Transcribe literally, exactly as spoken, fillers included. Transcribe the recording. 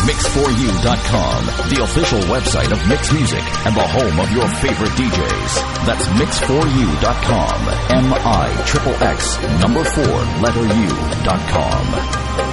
mix for you dot com, the official website of Mix Music and the home of your favorite D Js. That's mix for you dot com, M I X X X number four letter U dot com.